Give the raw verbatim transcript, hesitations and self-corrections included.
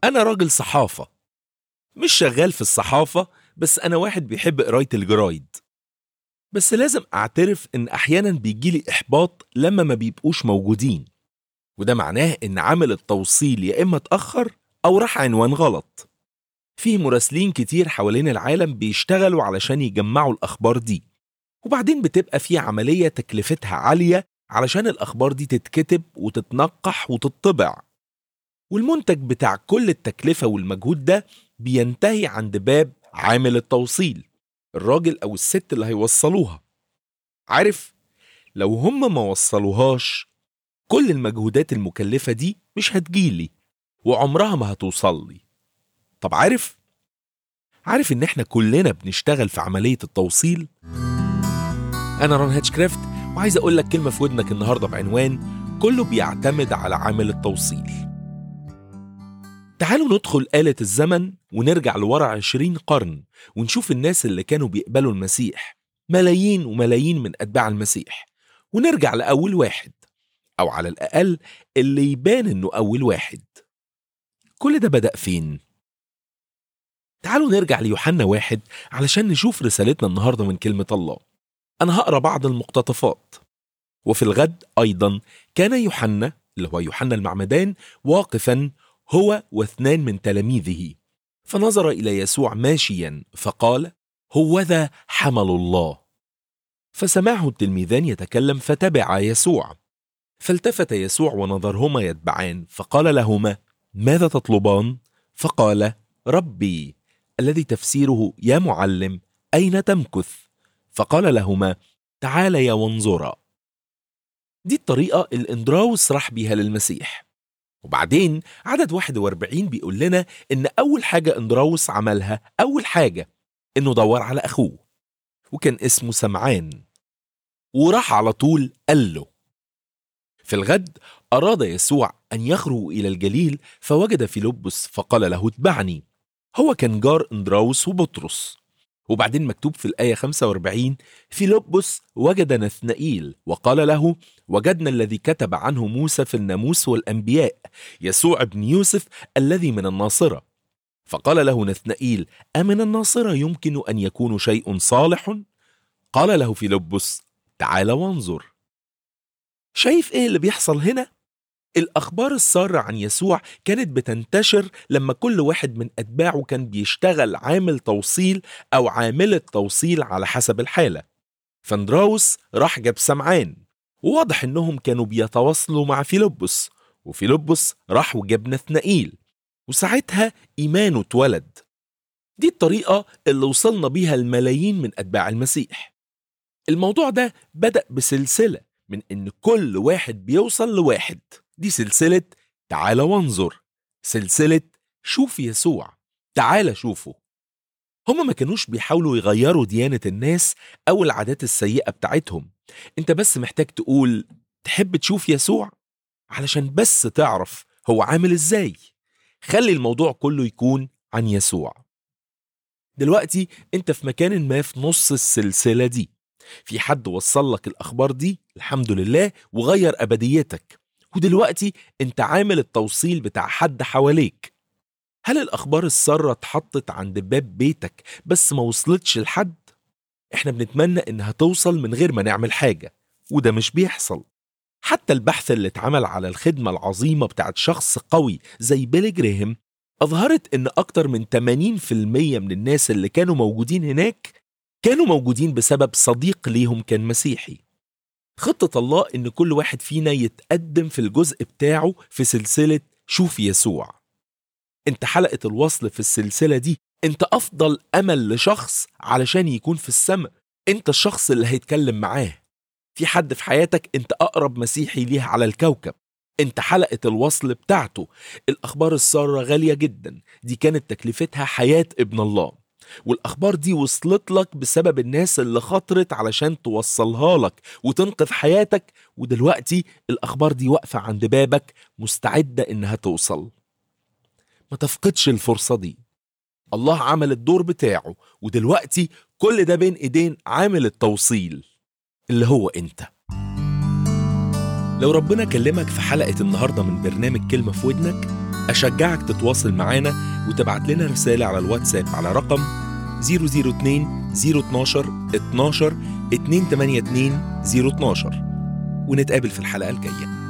أنا راجل صحافة، مش شغال في الصحافة، بس أنا واحد بيحب قراية الجرايد. بس لازم أعترف إن أحيانا بيجيلي إحباط لما ما بيبقوش موجودين، وده معناه إن عامل التوصيل يا إما اتأخر أو راح عنوان غلط. فيه مراسلين كتير حوالين العالم بيشتغلوا علشان يجمعوا الأخبار دي، وبعدين بتبقى في عملية تكلفتها عالية علشان الأخبار دي تتكتب وتتنقح وتطبع، والمنتج بتاع كل التكلفة والمجهود ده بينتهي عند باب عامل التوصيل، الراجل أو الست اللي هيوصلوها. عارف، لو هم ما وصلوهاش كل المجهودات المكلفة دي مش هتجيلي وعمرها ما هتوصل لي. طب عارف عارف إن إحنا كلنا بنشتغل في عملية التوصيل؟ أنا رون هاتشكرافت، وعايز أقول لك كلمة في ودنك النهاردة بعنوان كله بيعتمد على عامل التوصيل. تعالوا ندخل آلة الزمن ونرجع لورا عشرين قرن ونشوف الناس اللي كانوا بيقبلوا المسيح، ملايين وملايين من أتباع المسيح، ونرجع لأول واحد، أو على الأقل اللي يبان إنه أول واحد. كل ده بدأ فين؟ تعالوا نرجع ليوحنا واحد علشان نشوف رسالتنا النهاردة من كلمة الله. أنا هقرأ بعض المقتطفات. وفي الغد أيضا كان يوحنا اللي هو يوحنا المعمدان واقفا هو واثنان من تلاميذه، فنظر إلى يسوع ماشيا فقال: هوذا حمل الله. فسمعه التلميذان يتكلم فتبع يسوع. فالتفت يسوع ونظرهما يتبعان، فقال لهما: ماذا تطلبان؟ فقال: ربي، الذي تفسيره يا معلم، أين تمكث؟ فقال لهما: تعاليا وانظرا. دي الطريقة اللي اندراوس راح بيها للمسيح. وبعدين عدد واحد وأربعين بيقول لنا إن أول حاجة اندراوس عملها، أول حاجة إنه دور على أخوه، وكان اسمه سمعان، وراح على طول قال له. في الغد أراد يسوع أن يخرج إلى الجليل، فوجد فيلبس فقال له: اتبعني. هو كان جار اندراوس وبطرس. وبعدين مكتوب في الآية خمسة وأربعين: فيلبس وجد نثنائيل وقال له: وجدنا الذي كتب عنه موسى في الناموس والأنبياء، يسوع ابن يوسف الذي من الناصرة. فقال له نثنائيل: أمن الناصرة يمكن أن يكون شيء صالح؟ قال له فيلبس: تعال وانظر. شايف إيه اللي بيحصل هنا؟ الأخبار السارة عن يسوع كانت بتنتشر لما كل واحد من أتباعه كان بيشتغل عامل توصيل أو عاملة توصيل على حسب الحالة. فاندراوس راح جاب سمعان، وواضح إنهم كانوا بيتواصلوا مع فيلبس، وفيلبس راح وجاب نثنائيل، وساعتها إيمانه اتولد. دي الطريقة اللي وصلنا بيها الملايين من أتباع المسيح. الموضوع ده بدأ بسلسلة من إن كل واحد بيوصل لواحد. دي سلسلة تعال وانظر، سلسلة شوف يسوع، تعال شوفه. هما ما كانوش بيحاولوا يغيروا ديانة الناس أو العادات السيئة بتاعتهم. انت بس محتاج تقول: تحب تشوف يسوع؟ علشان بس تعرف هو عامل ازاي. خلي الموضوع كله يكون عن يسوع. دلوقتي انت في مكان ما في نص السلسلة دي. في حد وصل لك الأخبار دي، الحمد لله، وغير أبديتك، ودلوقتي انت عامل التوصيل بتاع حد حواليك. هل الأخبار السارة اتحطت عند باب بيتك بس ما وصلتش لحد؟ احنا بنتمنى انها توصل من غير ما نعمل حاجة، وده مش بيحصل. حتى البحث اللي اتعمل على الخدمة العظيمة بتاعت شخص قوي زي بيلي جريهم أظهرت ان أكتر من ثمانين بالمية من الناس اللي كانوا موجودين هناك كانوا موجودين بسبب صديق ليهم كان مسيحي. خطة الله إن كل واحد فينا يتقدم في الجزء بتاعه في سلسلة شوف يسوع. انت حلقة الوصل في السلسلة دي. انت أفضل أمل لشخص علشان يكون في السماء. انت الشخص اللي هيتكلم معاه. في حد في حياتك انت أقرب مسيحي ليه على الكوكب. انت حلقة الوصل بتاعته. الأخبار السارة غالية جدا، دي كانت تكلفتها حياة ابن الله، والأخبار دي وصلت لك بسبب الناس اللي خطرت علشان توصلها لك وتنقذ حياتك، ودلوقتي الأخبار دي واقفة عند بابك مستعدة إنها توصل. ما تفقدش الفرصة دي. الله عمل الدور بتاعه، ودلوقتي كل ده بين إيدين عامل التوصيل اللي هو أنت. لو ربنا كلمك في حلقة النهاردة من برنامج كلمة في ودنك، أشجعك تتواصل معانا وتبعت لنا رسالة على الواتساب على رقم صفر صفر اتنين صفر اتناشر اتناشر اتنين تمانية اتنين صفر اتناشر، ونتقابل في الحلقة الجاية.